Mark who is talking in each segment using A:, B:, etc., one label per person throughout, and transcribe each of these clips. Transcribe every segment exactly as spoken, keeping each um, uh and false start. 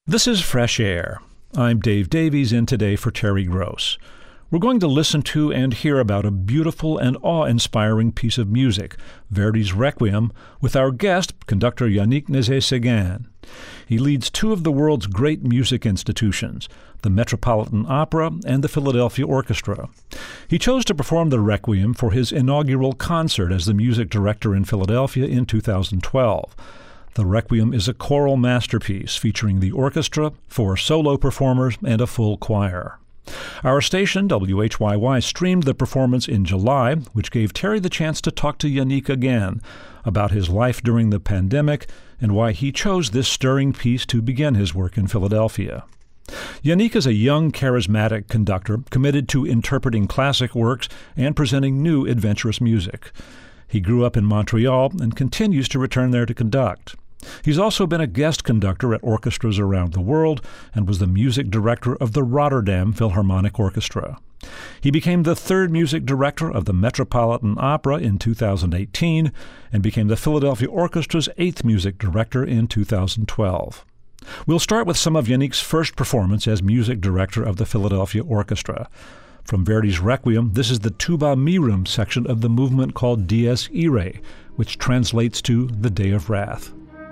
A: This is Fresh Air. I'm Dave Davies, in today for Terry Gross. We're going to listen to and hear about a beautiful and awe-inspiring piece of music, Verdi's Requiem, with our guest, conductor Yannick Nézet-Séguin. He leads two of the world's great music institutions, the Metropolitan Opera and the Philadelphia Orchestra. He chose to perform the Requiem for his inaugural concert as the music director in Philadelphia in two thousand twelve. The Requiem is a choral masterpiece featuring the orchestra, four solo performers, and a full choir. Our station, W H Y Y, streamed the performance in July, which gave Terry the chance to talk to Yannick again about his life during the pandemic and why he chose this stirring piece to begin his work in Philadelphia. Yannick is a young, charismatic conductor committed to interpreting classic works and presenting new, adventurous music. He grew up in Montreal and continues to return there to conduct. He's also been a guest conductor at orchestras around the world and was the music director of the Rotterdam Philharmonic Orchestra. He became the third music director of the Metropolitan Opera in two thousand eighteen and became the Philadelphia Orchestra's eighth music director in two thousand twelve. We'll start with some of Yannick's first performance as music director of the Philadelphia Orchestra. From Verdi's Requiem, this is the Tuba Mirum section of the movement called Dies Irae, which translates to the Day of Wrath.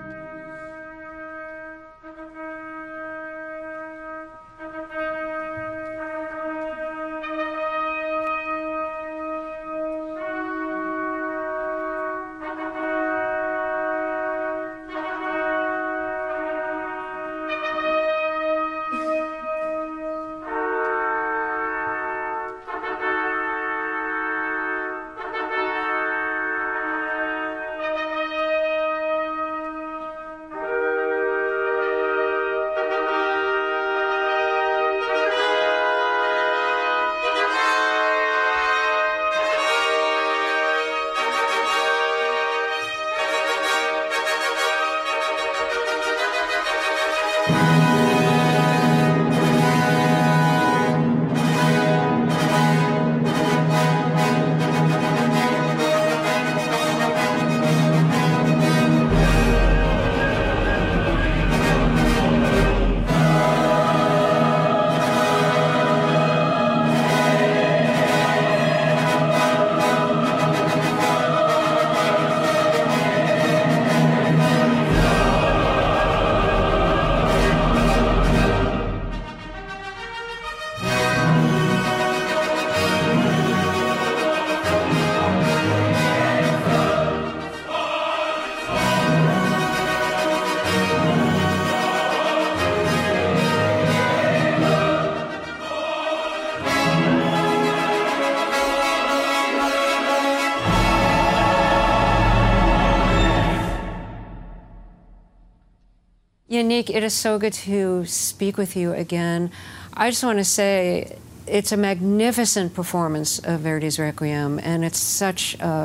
B: Yannick, it is so good to speak with you again. I just want to say it's a magnificent performance of Verdi's Requiem, and it's such a,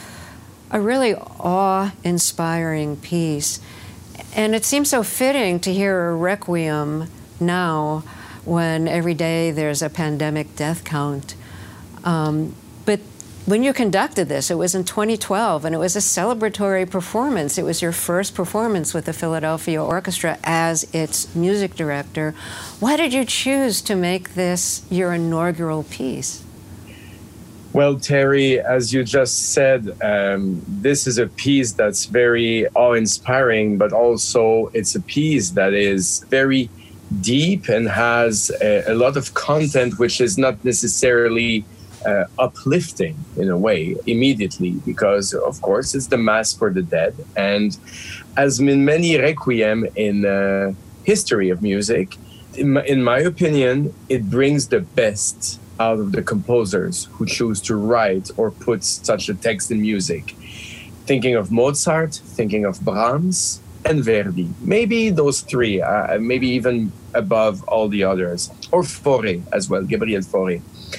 B: a really awe-inspiring piece. And it seems so fitting to hear a Requiem now when every day there's a pandemic death count. Um, but when you conducted this, it was in twenty twelve, and it was a celebratory performance. It was your first performance with the Philadelphia Orchestra as its music director. Why did you choose to make this your inaugural piece?
C: Well, Terry, as you just said, um, this is a piece that's very awe-inspiring, but also it's a piece that is very deep and has a, a lot of content which is not necessarily Uh, uplifting in a way immediately, because of course it's the Mass for the Dead, and as in many requiem in uh, history of music, in my, in my opinion, it brings the best out of the composers who choose to write or put such a text in music. Thinking of Mozart, thinking of Brahms, and Verdi. Maybe those three, uh, maybe even above all the others, or Fauré as well, Gabriel Fauré.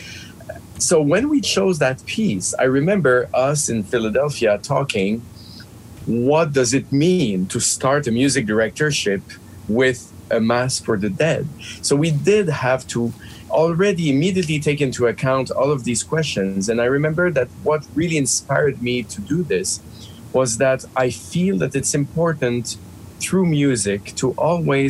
C: So when we chose that piece, I remember us in Philadelphia talking, what does it mean to start a music directorship with a Mass for the Dead? So we did have to already immediately take into account all of these questions. And I remember that what really inspired me to do this was that I feel that it's important through music to always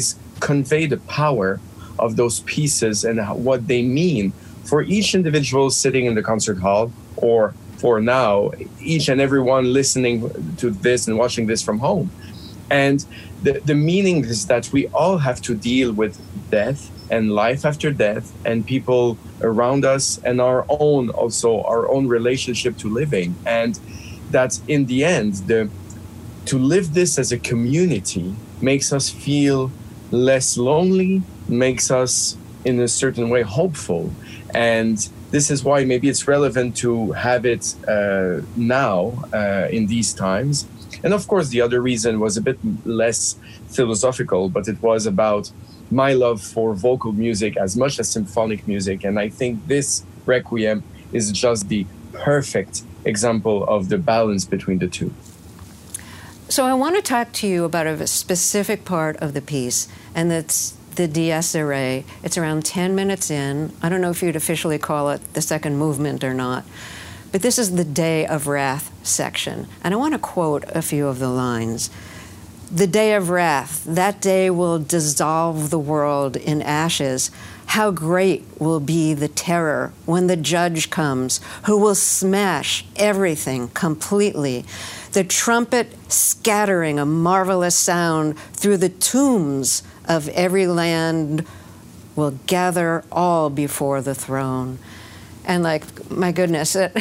C: convey the power of those pieces and how, what they mean for each individual sitting in the concert hall, or for now, each and every one listening to this and watching this from home. And the, the meaning is that we all have to deal with death and life after death, and people around us, and our own, also our own relationship to living. And that in the end, the to live this as a community makes us feel less lonely, makes us in a certain way hopeful. And this is why maybe it's relevant to have it uh, now uh, in these times. And of course, the other reason was a bit less philosophical, but it was about my love for vocal music as much as symphonic music. And I think this Requiem is just the perfect example of the balance between the two.
B: So I want to talk to you about a specific part of the piece, and that's the Dies Irae. It's around ten minutes in. I don't know if you'd officially call it the second movement or not, but this is the Day of Wrath section. And I want to quote a few of the lines. The day of wrath, that day will dissolve the world in ashes. How great will be the terror when the judge comes, who will smash everything completely. The trumpet scattering a marvelous sound through the tombs of every land will gather all before the throne. And like, my goodness. It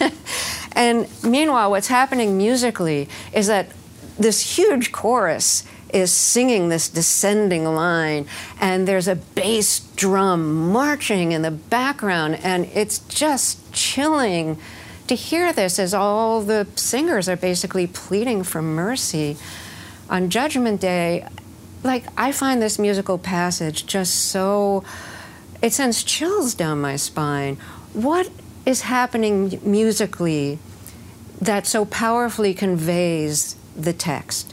B: and meanwhile, what's happening musically is that this huge chorus is singing this descending line, and there's a bass drum marching in the background, and it's just chilling to hear this as all the singers are basically pleading for mercy. On Judgment Day, like, I find this musical passage just so, it sends chills down my spine. What is happening musically that so powerfully conveys the text?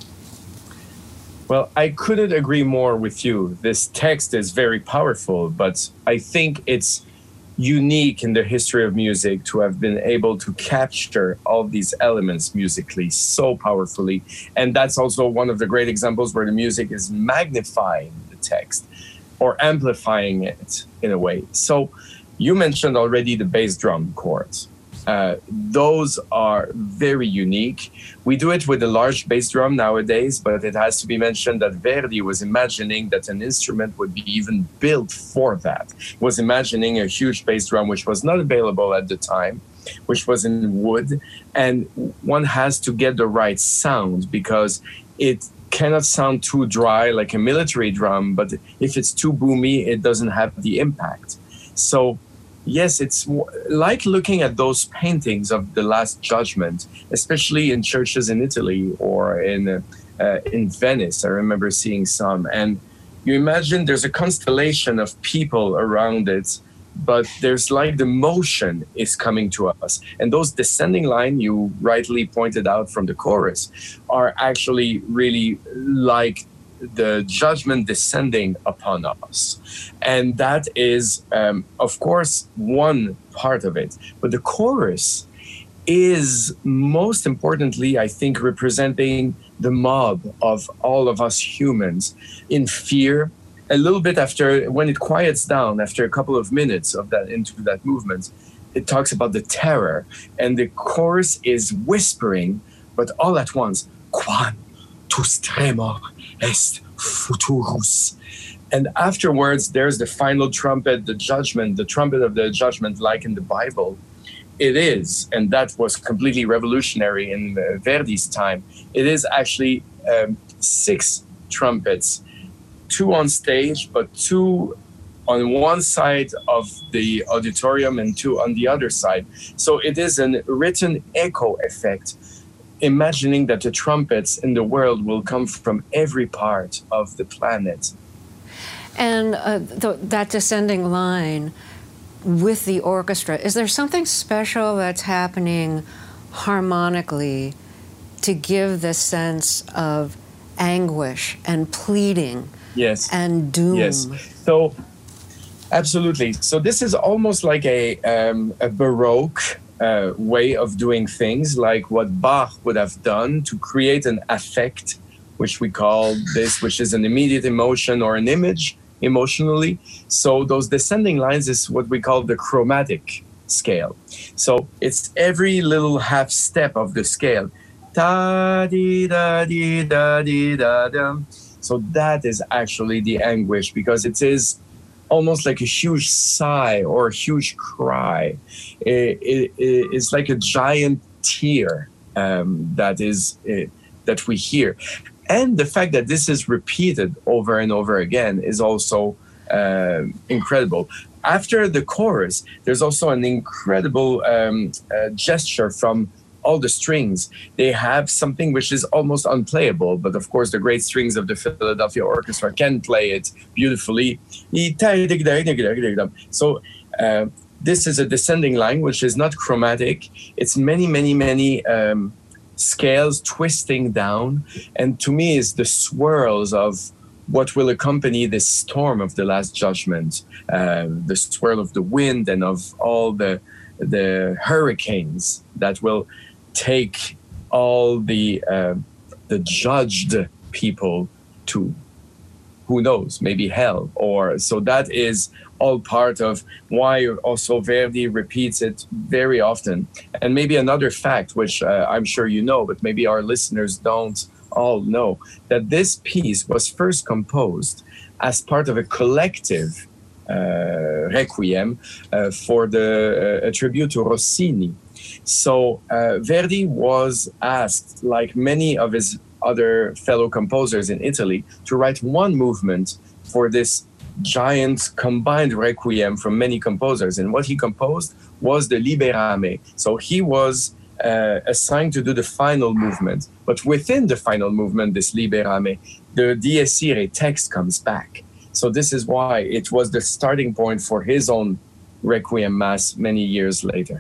C: Well, I couldn't agree more with you. This text is very powerful, but I think it's unique in the history of music to have been able to capture all these elements musically so powerfully. And that's also one of the great examples where the music is magnifying the text or amplifying it in a way. So you mentioned already the bass drum chords. Uh, those are very unique. We do it with a large bass drum nowadays, but it has to be mentioned that Verdi was imagining that an instrument would be even built for that. He was imagining a huge bass drum, which was not available at the time, which was in wood. And one has to get the right sound because it cannot sound too dry like a military drum, but if it's too boomy, it doesn't have the impact. So yes, it's like looking at those paintings of the Last Judgment, especially in churches in Italy or in uh, uh, in Venice. I remember seeing some. And you imagine there's a constellation of people around it, but there's like the motion is coming to us. And those descending line you rightly pointed out from the chorus are actually really like the judgment descending upon us. And that is, um, of course, one part of it. But the chorus is most importantly, I think, representing the mob of all of us humans in fear. A little bit after, when it quiets down, after a couple of minutes of that into that movement, it talks about the terror. And the chorus is whispering, but all at once, Quam tus tremor est futurus. And afterwards, there's the final trumpet, the judgment, the trumpet of the judgment, like in the Bible. It is, and that was completely revolutionary in uh, Verdi's time. It is actually um, six trumpets, two on stage, but two on one side of the auditorium and two on the other side. So it is a written echo effect, imagining that the trumpets in the world will come from every part of the planet.
B: And uh, th- that descending line with the orchestra, is there something special that's happening harmonically to give this sense of anguish and pleading
C: yes.
B: and doom?
C: Yes. So, absolutely. So this is almost like a, um, a Baroque Uh, way of doing things, like what Bach would have done to create an affect which we call this, which is an immediate emotion or an image emotionally. So those descending lines is what we call the chromatic scale. So it's every little half step of the scale. Da dee da dee da dee da da. So that is actually the anguish, because it is almost like a huge sigh or a huge cry. It, it, it's like a giant tear um, that is uh, that we hear. And the fact that this is repeated over and over again is also uh, incredible. After the chorus, there's also an incredible um, uh, gesture from all the strings. They have something which is almost unplayable, but of course the great strings of the Philadelphia Orchestra can play it beautifully. So uh, this is a descending line, which is not chromatic. It's many, many, many um, scales twisting down. And to me, it's the swirls of what will accompany this storm of the Last Judgment, uh, the swirl of the wind and of all the the hurricanes that will take all the uh, the judged people to, who knows, maybe hell. Or so that is all part of why also Verdi repeats it very often. And maybe another fact, which uh, I'm sure you know, but maybe our listeners don't all know, that this piece was first composed as part of a collective uh, requiem uh, for the uh, a tribute to Rossini. So uh, Verdi was asked, like many of his other fellow composers in Italy, to write one movement for this giant combined requiem from many composers. And what he composed was the Liberame. So he was uh, assigned to do the final movement. But within the final movement, this Liberame, the Dies Irae text comes back. So this is why it was the starting point for his own Requiem Mass many years later.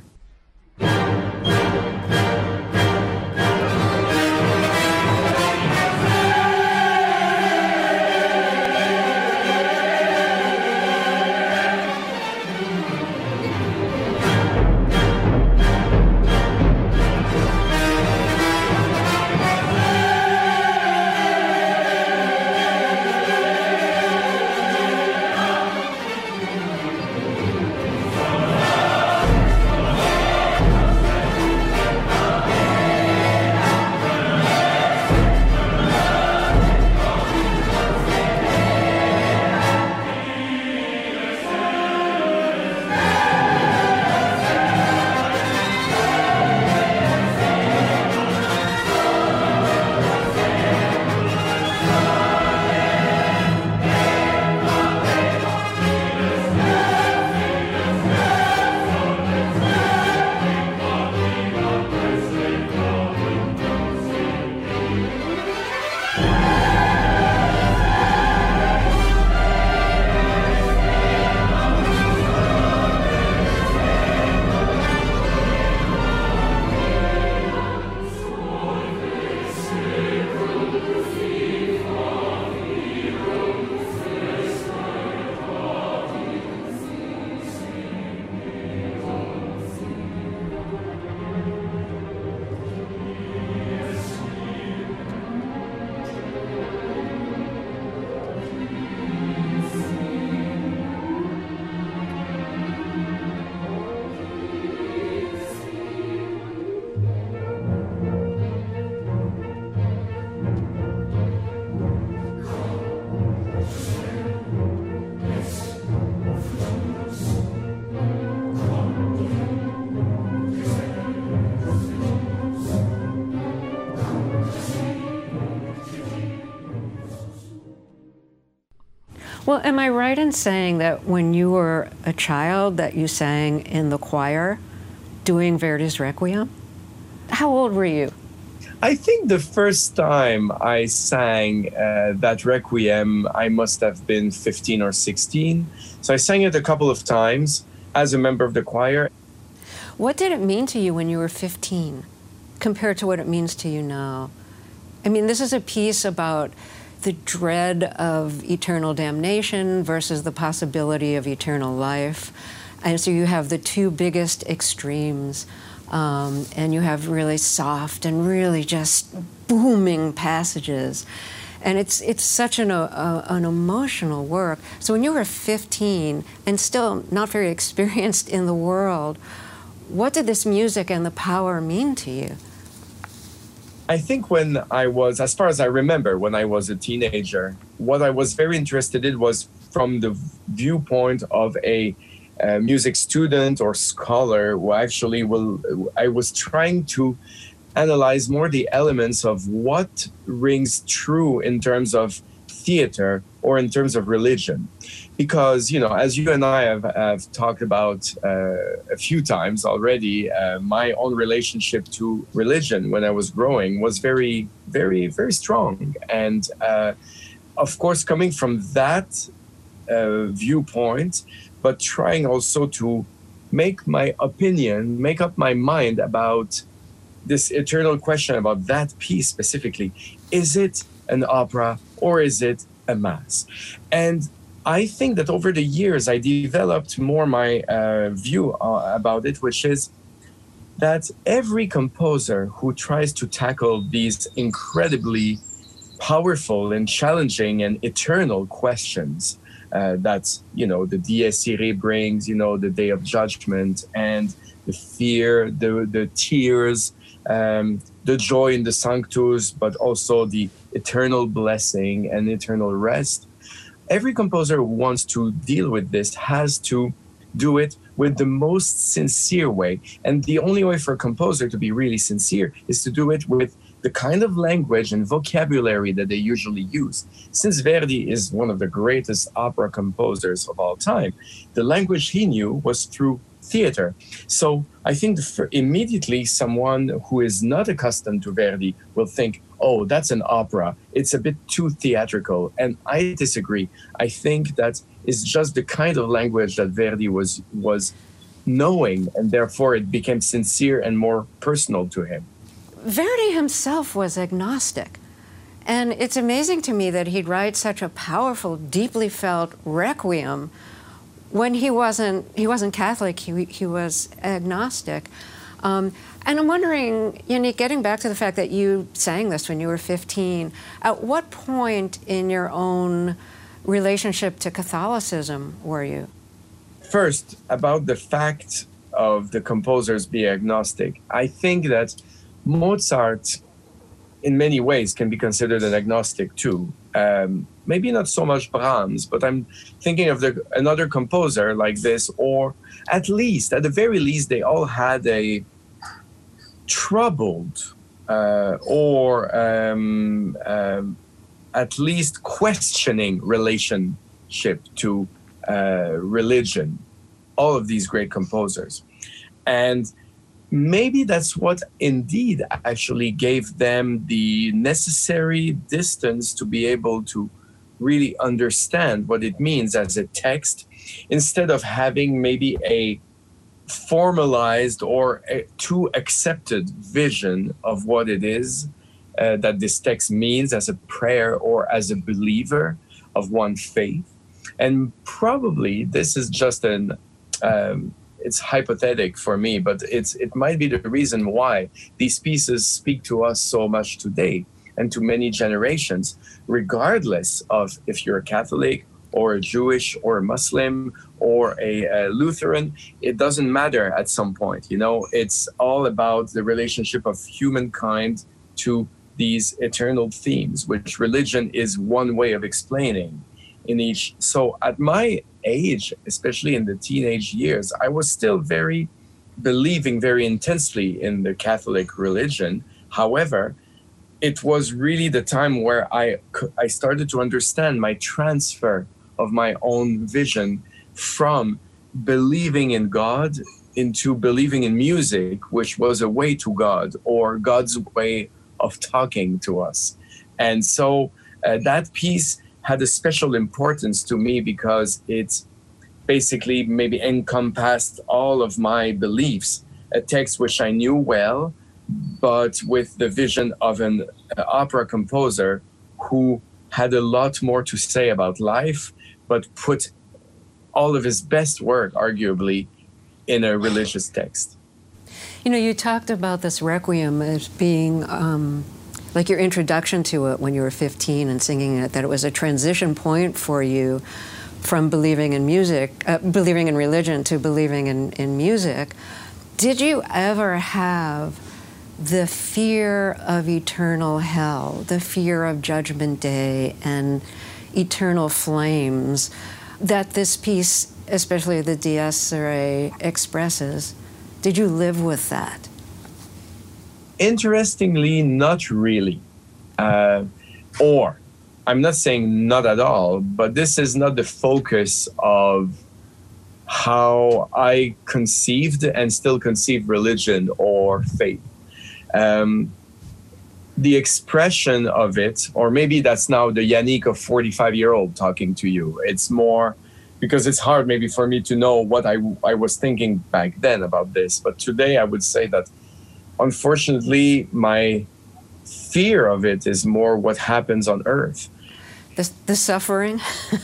B: Well, am I right in saying that when you were a child that you sang in the choir doing Verdi's Requiem? How old were you?
C: I think the first time I sang uh, that Requiem, I must have been fifteen or sixteen. So I sang it a couple of times as a member of the choir.
B: What did it mean to you when you were fifteen compared to what it means to you now? I mean, this is a piece about the dread of eternal damnation versus the possibility of eternal life. And so you have the two biggest extremes, um, and you have really soft and really just booming passages. And it's it's such an, uh, an emotional work. So when you were fifteen and still not very experienced in the world, what did this music and the power mean to you?
C: I think when I was, as far as I remember, when I was a teenager, what I was very interested in was from the viewpoint of a uh, music student or scholar who actually will, I was trying to analyze more the elements of what rings true in terms of theater or in terms of religion. Because, you know, as you and I have, have talked about uh, a few times already, uh, my own relationship to religion when I was growing was very, very, very strong. And uh, of course, coming from that uh, viewpoint, but trying also to make my opinion, make up my mind about this eternal question about that piece specifically. Is it an opera or is it a mass? And I think that over the years, I developed more my uh, view uh, about it, which is that every composer who tries to tackle these incredibly powerful and challenging and eternal questions uh, that, you know, the Dies Irae brings, you know, the Day of Judgment and the fear, the, the tears, um, the joy in the Sanctus, but also the eternal blessing and eternal rest. Every composer who wants to deal with this has to do it with the most sincere way. And the only way for a composer to be really sincere is to do it with the kind of language and vocabulary that they usually use. Since Verdi is one of the greatest opera composers of all time, the language he knew was through theater. So I think for immediately someone who is not accustomed to Verdi will think, oh, that's an opera. It's a bit too theatrical. And I disagree. I think that is just the kind of language that Verdi was was knowing, and therefore it became sincere and more personal to him.
B: Verdi himself was agnostic. And it's amazing to me that he'd write such a powerful, deeply felt requiem when he wasn't he wasn't Catholic, he, he was agnostic. Um, and I'm wondering, Yannick, getting back to the fact that you sang this when you were fifteen, at what point in your own relationship to Catholicism were you?
C: First, about the fact of the composers being agnostic, I think that Mozart, in many ways, can be considered an agnostic too. Um, maybe not so much Brahms, but I'm thinking of the, another composer like this, or at least, at the very least, they all had a troubled uh, or um, um, at least questioning relationship to uh, religion, all of these great composers. And maybe that's what indeed actually gave them the necessary distance to be able to really understand what it means as a text, instead of having maybe a formalized or a too accepted vision of what it is uh, that this text means as a prayer or as a believer of one faith. And probably this is just an um, it's hypothetical for me, but it's it might be the reason why these pieces speak to us so much today and to many generations, regardless of if you're a Catholic or a Jewish or a Muslim or a, a Lutheran. It doesn't matter at some point, you know. It's all about the relationship of humankind to these eternal themes, which religion is one way of explaining in each. So at my age, especially in the teenage years, I was still very believing very intensely in the Catholic religion. However, it was really the time where I, I started to understand my transfer of my own vision from believing in God into believing in music, which was a way to God, or God's way of talking to us. And so uh, that piece had a special importance to me because it basically maybe encompassed all of my beliefs, a text which I knew well, but with the vision of an uh, opera composer who had a lot more to say about life, but put all of his best work, arguably, in a religious text.
B: You know, you talked about this requiem as being um, like your introduction to it when you were fifteen and singing it, that it was a transition point for you from believing in music, uh, believing in religion to believing in, in music. Did you ever have the fear of eternal hell, the fear of Judgment Day and eternal flames that this piece, especially the Dies Irae, expresses? Did you live with that?
C: Interestingly, not really. Uh, or, I'm not saying not at all, but this is not the focus of how I conceived and still conceive religion or faith. Um, the expression of it, or maybe that's now the Yannick of forty-five-year-old talking to you. It's more, because it's hard maybe for me to know what I, I was thinking back then about this. But today I would say that, unfortunately, my fear of it is more what happens on earth.
B: The, the suffering?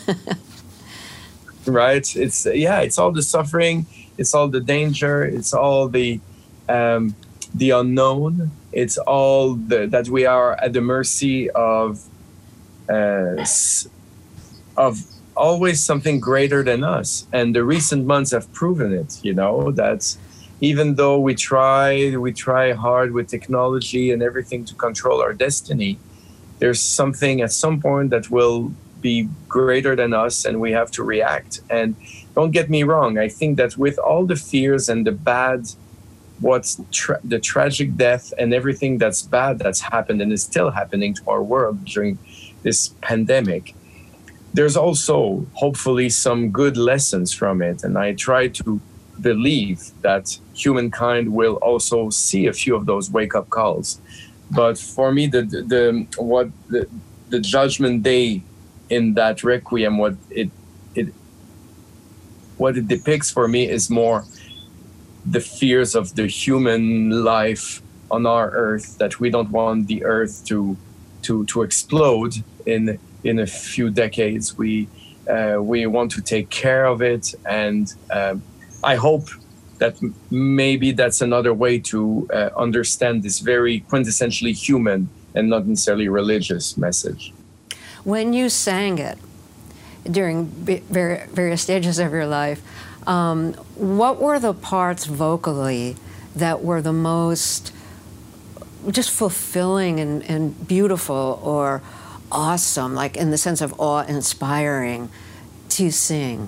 C: Right? It's, yeah, it's all the suffering. It's all the danger. It's all the... Um, the unknown. It's all the, that we are at the mercy of uh, of always something greater than us. And the recent months have proven it, you know, that even though we try, we try hard with technology and everything to control our destiny, there's something at some point that will be greater than us, and we have to react. And don't get me wrong, I think that with all the fears and the bad what's tra- the tragic death and everything that's bad that's happened and is still happening to our world during this pandemic, there's also hopefully some good lessons from it. And I try to believe that humankind will also see a few of those wake-up calls. But for me, the the, the what the, the Judgment Day in that Requiem, what it it what it depicts for me is more the fears of the human life on our earth, that we don't want the earth to to to explode in in a few decades. We uh, we want to take care of it, and uh, I hope that m- maybe that's another way to uh, understand this very quintessentially human and not necessarily religious message.
B: When you sang it during ver- various stages of your life, Um, what were the parts vocally that were the most just fulfilling and, and beautiful or awesome, like in the sense of awe-inspiring, to sing?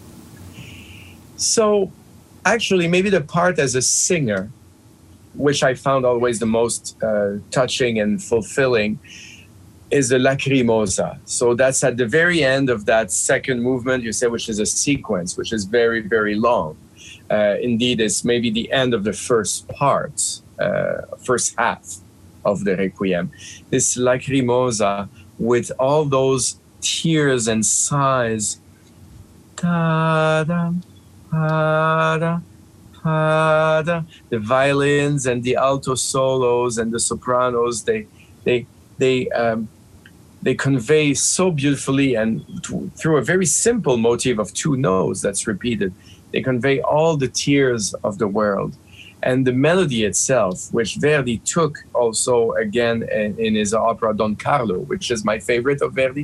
C: So actually, maybe the part as a singer, which I found always the most uh, touching and fulfilling, is the Lacrimosa. So that's at the very end of that second movement, you say, which is a sequence, which is very, very long. Uh, indeed, it's maybe the end of the first part, uh, first half of the Requiem. This Lacrimosa with all those tears and sighs. Ta-da, pa-da, pa-da. The violins and the alto solos and the sopranos, they, they, they, um, they convey so beautifully, and t- through a very simple motif of two notes that's repeated, they convey all the tears of the world. And the melody itself, which Verdi took also again in, in his opera Don Carlo, which is my favorite of Verdi.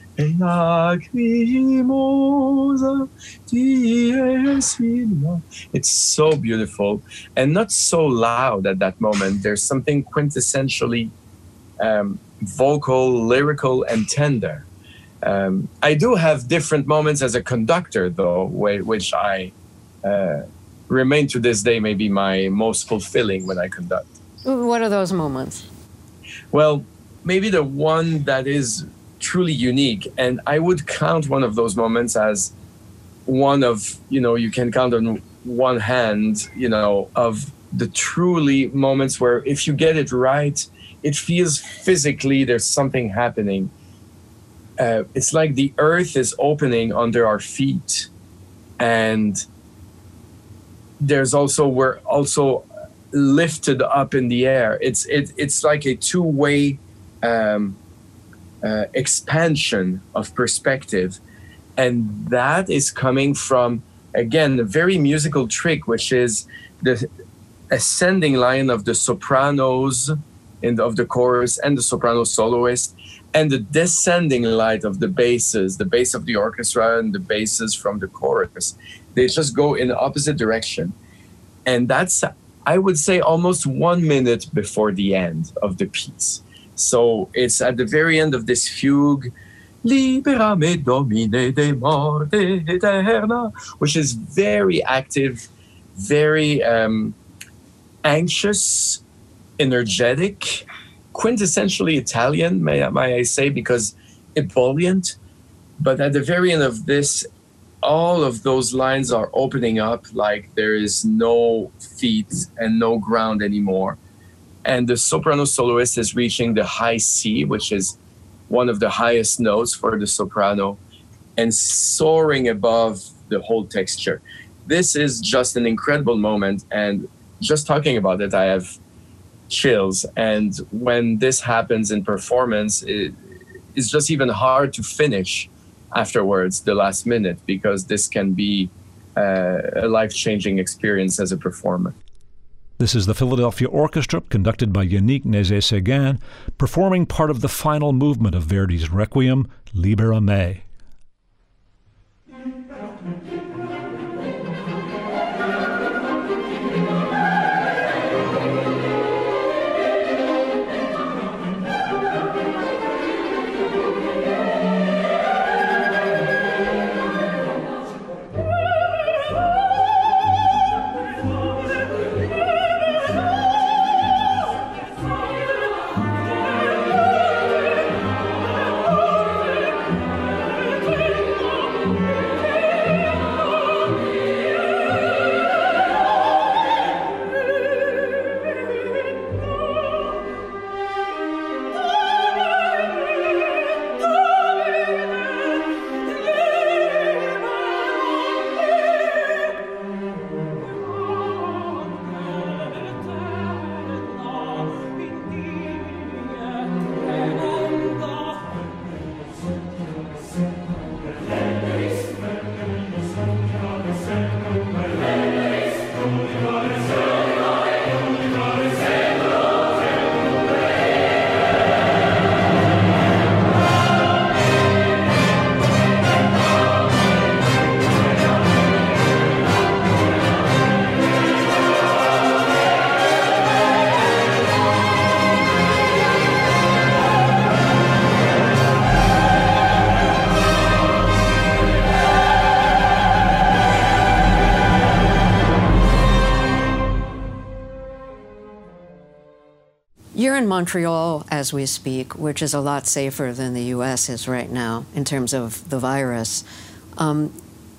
C: It's so beautiful and not so loud at that moment. There's something quintessentially um, vocal, lyrical, and tender. Um, I do have different moments as a conductor, though, which I uh, remain to this day maybe my most fulfilling when I conduct.
B: What are those moments?
C: Well, maybe the one that is truly unique, and I would count one of those moments as one of, you know, you can count on one hand, you know, of the truly moments where if you get it right, it feels physically there's something happening. Uh, it's like the earth is opening under our feet, and there's also we're also lifted up in the air. It's it, it's like a two-way um, uh, expansion of perspective, and that is coming from, again, a very musical trick, which is the ascending line of the sopranos in the, of the chorus and the soprano soloist, and the descending light of the basses, the bass of the orchestra and the basses from the chorus. They just go in the opposite direction. And that's, I would say, almost one minute before the end of the piece. So it's at the very end of this fugue, Libera me domine de morte eterna, which is very active, very um, anxious, energetic, quintessentially Italian, may, may I say, because ebullient. But at the very end of this, all of those lines are opening up like there is no feet and no ground anymore. And the soprano soloist is reaching the high C, which is one of the highest notes for the soprano, and soaring above the whole texture. This is just an incredible moment, and just talking about it, I have chills. And when this happens in performance, it, it's just even hard to finish afterwards, the last minute, because this can be uh, a life-changing experience as a performer.
A: This is the Philadelphia Orchestra, conducted by Yannick Nézet-Séguin, performing part of the final movement of Verdi's Requiem, Libera Me.
B: You're in Montreal as we speak, which is a lot safer than the U S is right now in terms of the virus. Um,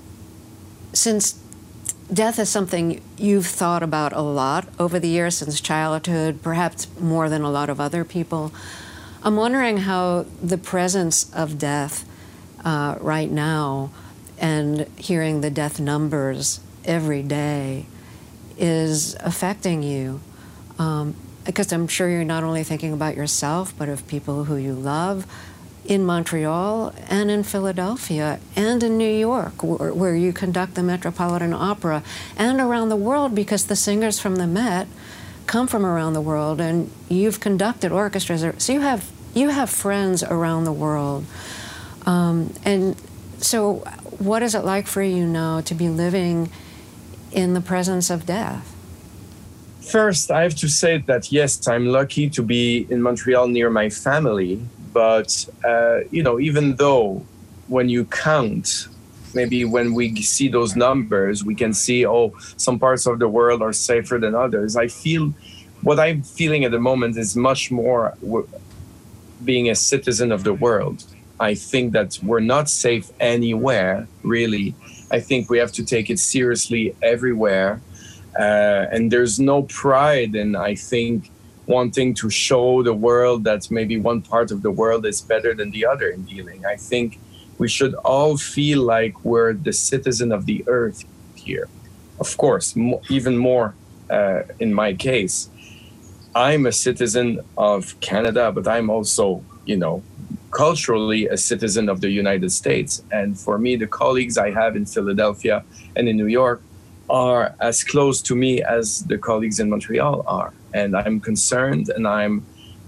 B: since death is something you've thought about a lot over the years, since childhood, perhaps more than a lot of other people, I'm wondering how the presence of death uh, right now and hearing the death numbers every day is affecting you. Um, Because I'm sure you're not only thinking about yourself, but of people who you love in Montreal and in Philadelphia and in New York, where, where you conduct the Metropolitan Opera, and around the world, because the singers from the Met come from around the world, and you've conducted orchestras. So you have you have friends around the world. Um, and so what is it like for you now to be living in the presence of death?
C: First, I have to say that, yes, I'm lucky to be in Montreal near my family. But, uh, you know, even though when you count, maybe when we see those numbers, we can see, oh, some parts of the world are safer than others. I feel what I'm feeling at the moment is much more w- being a citizen of the world. I think that we're not safe anywhere, really. I think we have to take it seriously everywhere. Uh, and there's no pride in, I think, wanting to show the world that maybe one part of the world is better than the other in dealing. I think we should all feel like we're the citizen of the earth here. Of course, mo- even more uh, in my case. I'm a citizen of Canada, but I'm also, you know, culturally a citizen of the United States. And for me, the colleagues I have in Philadelphia and in New York are as close to me as the colleagues in Montreal are. And I'm concerned, and I'm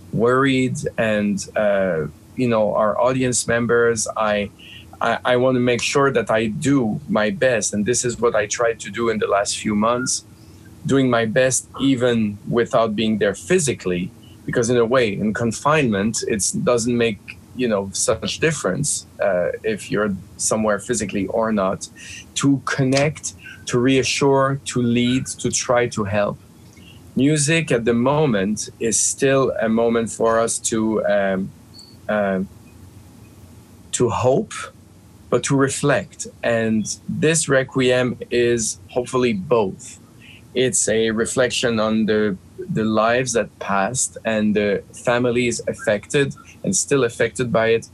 C: worried, and uh, you know, our audience members. I, I, I want to make sure that I do my best, and this is what I tried to do in the last few months, doing my best even without being there physically, because in a way, in confinement, it doesn't make, you know, such difference uh, if you're somewhere physically or not, to connect, to reassure, to lead, to try to help. Music at the moment is still a moment for us to um, uh, to hope, but to reflect. And this Requiem is hopefully both. It's a reflection on the the lives that passed and the families affected and still affected by it.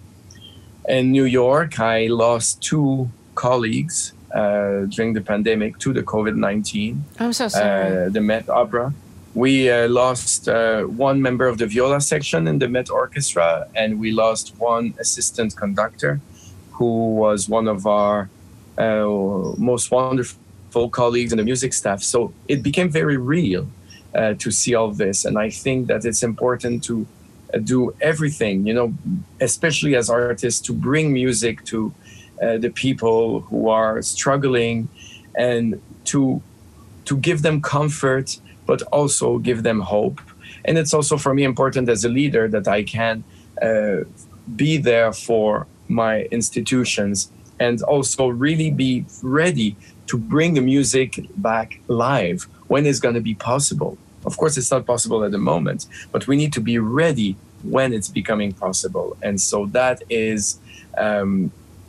C: In New York, I lost two colleagues uh, during the pandemic to the COVID nineteen.
B: I'm so sorry.
C: Uh, the Met Opera. We uh, lost uh, one member of the viola section in the Met Orchestra, and we lost one assistant conductor who was one of our uh, most wonderful colleagues in the music staff. So it became very real uh, to see all this. And I think that it's important to uh, do everything, you know, especially as artists, to bring music to uh, the people who are struggling, and to to give them comfort, but also give them hope. And it's also for me important as a leader that I can uh, be there for my institutions, and also really be ready to bring the music back live when it's going to be possible. Of course, it's not possible at the moment, but we need to be ready when it's becoming possible. And so that is, um,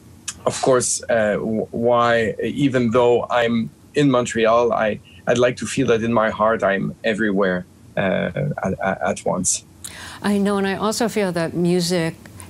C: of course, uh, why, even though I'm in Montreal, I, I'd like to feel that in my heart I'm everywhere uh, at, at once.
B: I know, and I also feel that music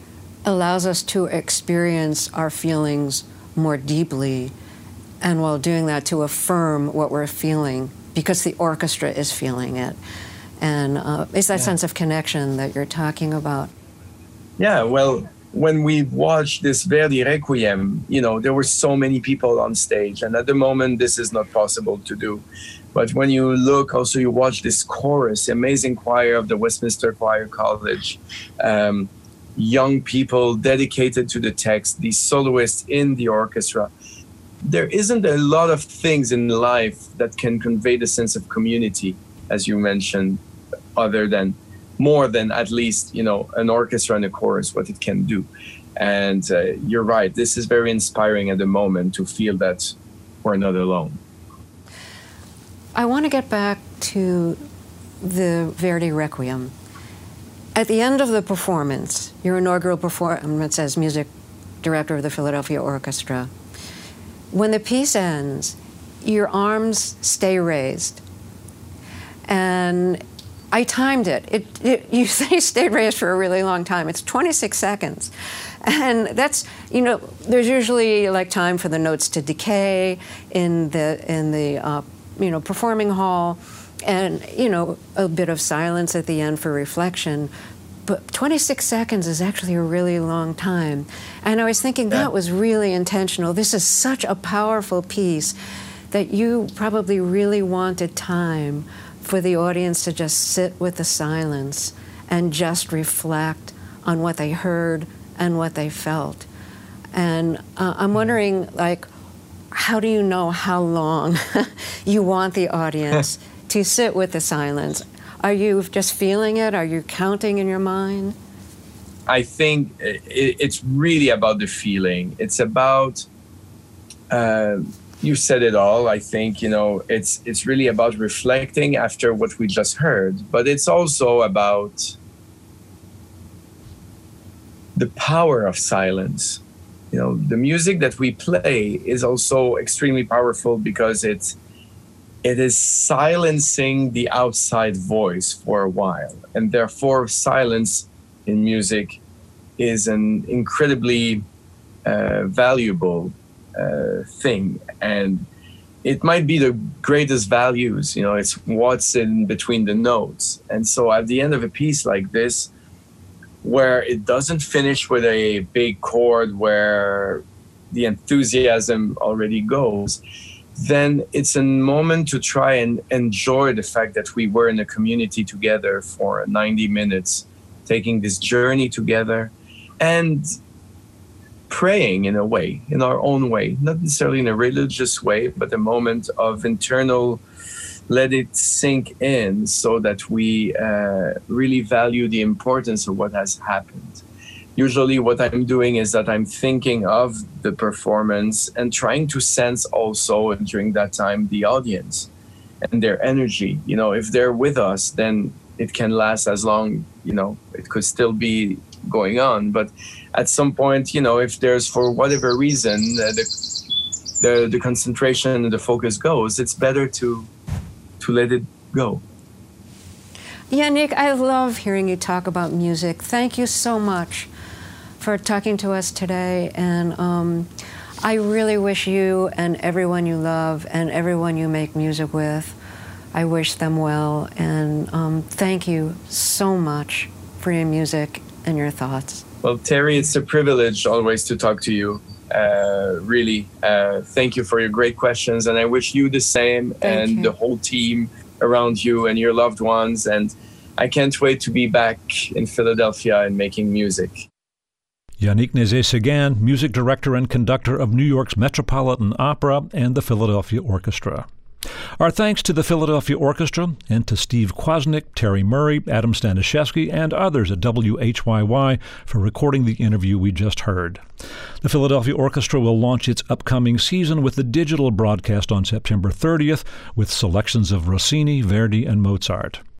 B: allows us to experience our feelings more deeply, and while doing that, to affirm what we're feeling, because the orchestra is feeling it. And uh, it's that yeah. sense of connection that you're talking about.
C: Yeah, well, when we watched this Verdi Requiem, you know, there were so many people on stage, and at the moment, this is not possible to do. But when you look, also you watch this chorus, amazing choir of the Westminster Choir College, um, young people dedicated to the text, these soloists in the orchestra. There isn't a lot of things in life that can convey the sense of community, as you mentioned, other than, more than at least, you know, an orchestra and a chorus, what it can do. And uh, you're right, this is very inspiring at the moment to feel that we're not alone.
B: I want to get back to the Verdi Requiem. At the end of the performance, your inaugural performance as music director of the Philadelphia Orchestra, when the piece ends, your arms stay raised. And I timed it. It, it you say stayed raised for a really long time. It's twenty-six seconds. And that's, you know, there's usually like time for the notes to decay in the, in the uh, you know, performing hall, and, you know, a bit of silence at the end for reflection. But twenty-six seconds is actually a really long time. And I was thinking that was really intentional. This is such a powerful piece that you probably really wanted time for the audience to just sit with the silence and just reflect on what they heard and what they felt. And uh, I'm wondering, like, how do you know how long you want the audience to sit with the silence? Are you just feeling it? Are you counting in your mind?
C: I think it's really about the feeling. It's about, uh, you said it all. I think, you know, it's it's really about reflecting after what we just heard, but it's also about the power of silence. You know, the music that we play is also extremely powerful because it's it is silencing the outside voice for a while. And therefore, silence in music is an incredibly uh, valuable uh, thing. And it might be the greatest values, you know, it's what's in between the notes. And so at the end of a piece like this, where it doesn't finish with a big chord where the enthusiasm already goes, then it's a moment to try and enjoy the fact that we were in a community together for ninety minutes taking this journey together and praying in a way, in our own way, not necessarily in a religious way, but a moment of internal, let it sink in so that we uh, really value the importance of what has happened. Usually what I'm doing is that I'm thinking of the performance and trying to sense also during that time the audience and their energy. You know, if they're with us, then it can last as long, you know, it could still be going on. But at some point, you know, if there's for whatever reason uh, the, the the concentration and the focus goes, it's better to to let it go.
B: Yannick, I love hearing you talk about music. Thank you so much for talking to us today. And um, I really wish you and everyone you love and everyone you make music with, I wish them well. And um, thank you so much for your music and your thoughts.
C: Well, Terry, it's a privilege always to talk to you. Uh, really, uh, thank you for your great questions. And I wish you the same
B: Thank
C: and
B: you.
C: the whole team around you and your loved ones. And I can't wait to be back in Philadelphia and making music.
A: Yannick Nézet-Séguin, music director and conductor of New York's Metropolitan Opera and the Philadelphia Orchestra. Our thanks to the Philadelphia Orchestra and to Steve Kwasnick, Terry Murray, Adam Staniszewski, and others at W H Y Y for recording the interview we just heard. The Philadelphia Orchestra will launch its upcoming season with the digital broadcast on September thirtieth with selections of Rossini, Verdi, and Mozart.